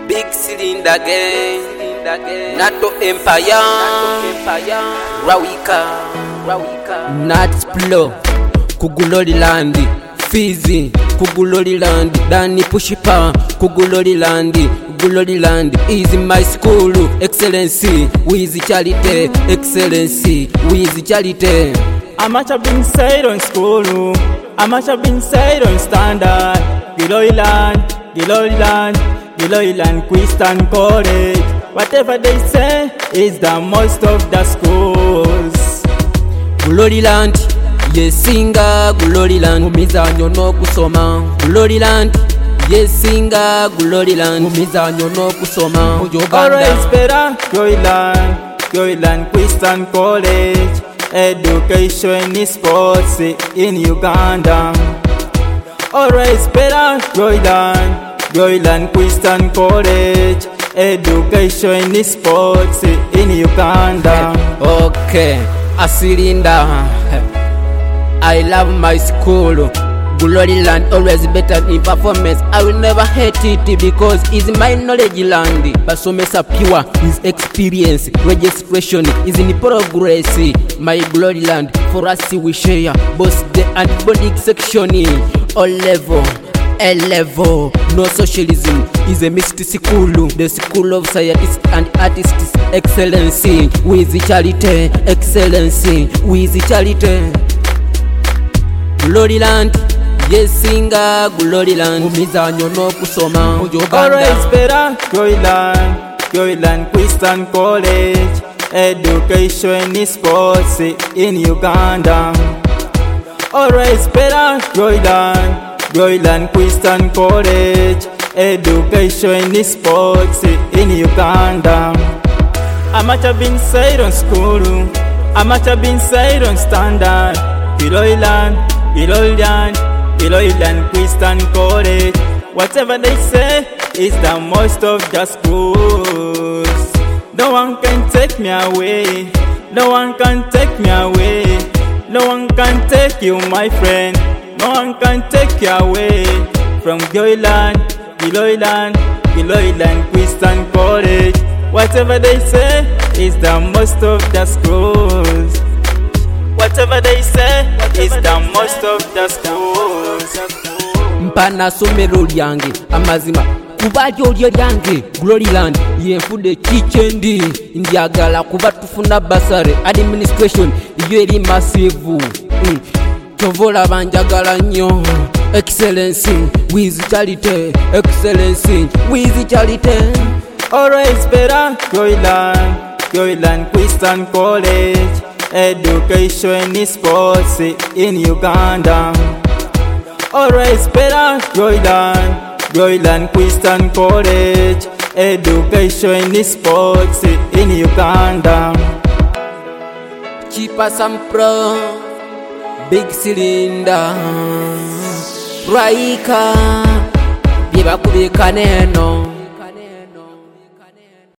Big cylinder gang, NATO Empire, Rawika, Nats Plo, Kugulori Landi, Fizi, Kugulori Landi, Danny Pushipa, Kugulori Landi, Kugulori Landi, is my school, excellency, with charity, excellency, with charity. How much have been said on school, how much have been said on standard, Giloiland, Christian College. Whatever they say is the most of the schools. Gloriland, yesinga Gloriland, umizanyo no kusoma. Gloriland, yesinga Gloriland, umizanyo no kusoma. Always better, Gloriland, Christian College. Education is sports in Uganda. Always better, Gloriland, Christian College. Education is sports in Uganda. Okay, Asilinda, I love my school. Gloriland always better in performance. I will never hate it because it's my knowledge land. Basomesa pure is experience. Registration is in progress. My Gloriland for us we share both the and body section. All level, A level, no socialism is a mixed school. The school of scientists and artists. Excellency with charity. Excellency with charity. Gloriland, yesinga Gloriland, umizanyo no kusoma. Always better, Gloriland, Christian College. Education is sports in Uganda. Always better, Gloriland, Christian College. Education is sports in Uganda. How much have been said on school, how much have been said on standard. Giloiland, Christian College. Whatever they say is the most of the schools. No one can take me away. No one can take me away. No one can take you, my friend. No one can take you away from Giloiland, Christian College. Whatever they say is the most of the schools. Whatever they say is the most of the schools. Mpana somero lyange amazima kubajo lyange Gloriland yenfude kichendi njagala kuba tufuna basare administration iyo eri massive tovola banjagala nnyo. Excellency with charity. Excellency with charity. Always better, Gloriland, Christian College. Education is sports in Uganda. Always better, Gloriland, Christian College. Education is sports in Uganda. Chipa Sampro, Big Cylinder, Rawika, Biba Kubika Neno.